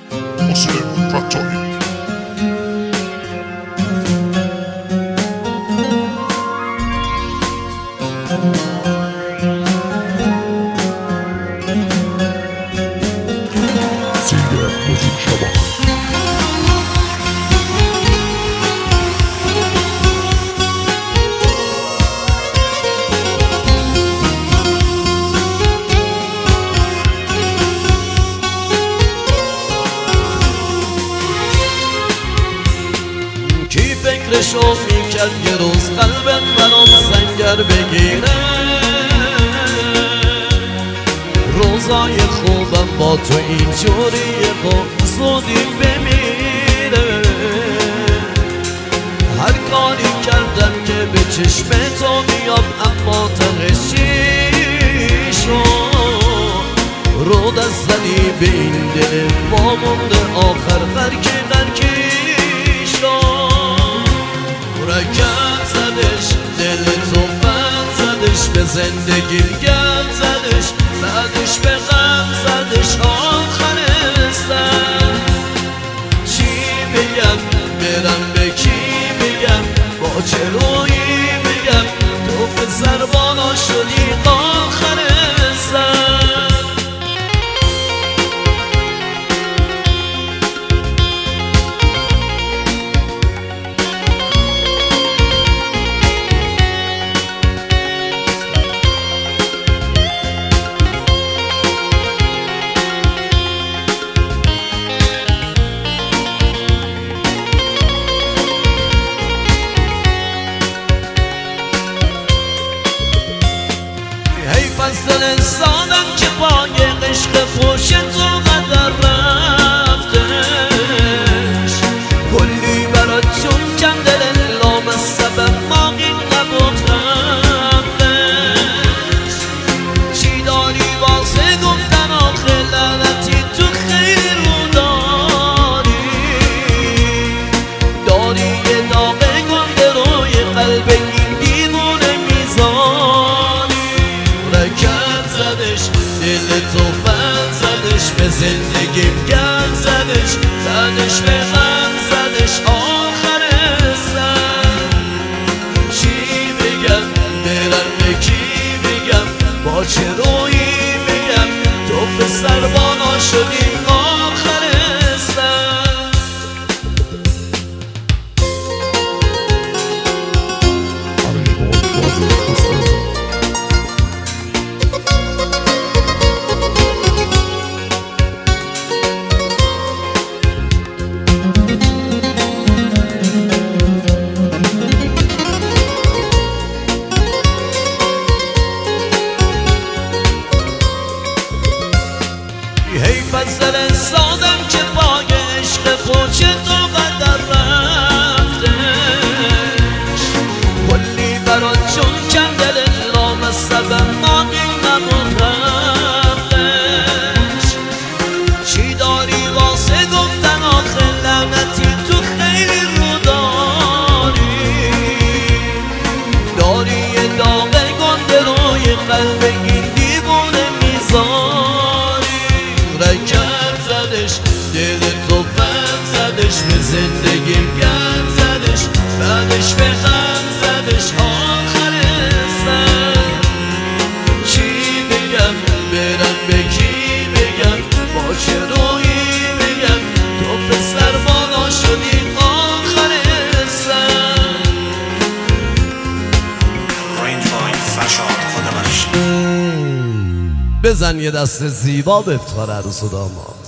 مسلم فتاحی. سینگر موزیک شبا فکرشو میکرد یه روز قلبت برام سنگر بگیره، روزای خوبم با تو اینجوریه خب زودی بمیره. هر کاری کردم که به چشم تو بیام اما تهش چی شد؟ رو دست زدی به این دل ما مونده آخر غرکی مرکب زدش دل تو بند زدش، به زندگی گم زدش، بعدش به غم زدش آخر سر. چی بگم برم به کی بگم، با چه رویی بگم تو پسر بالا شدی آخر سر. دل انسانم که پای عشق خوش تو قدر رفتش، کلی برات چون کم دل لام سبب ماقی نبود رفتش. چی داری واسه گفتن آخه لعنتی تو خیر رو داری یه داغ گنده روی قلب این دیوونه میذاری. مرکب زدش دل تو بند زدش، به زندگیم گند زدش، بعدش به غم زدش آخر سر. چی بگم برم به کی بگم، با چه رویی بگم تو پسر بالا شدی آخر سر. حیف از دل انسانم که پای عشق خوش تو قدر رفتش، کلی برات چون کم دل لام سبب ماقی نبود رفتش. چی داری واسه گفتن آخه لعنتی تو خیلی رو داری یه داغ گنده روی قلب این دیوونه میذاری. مرکب زدش دل تو بند زدش، به زندگیم گند زدش، بعدش به غم زدش آخر سر. چی بگم برم به کی بگم، با چه رویی بگم تو پسر بالا شدی آخر سر. بزن یه دست زیبا به افتخار عروس و داماد.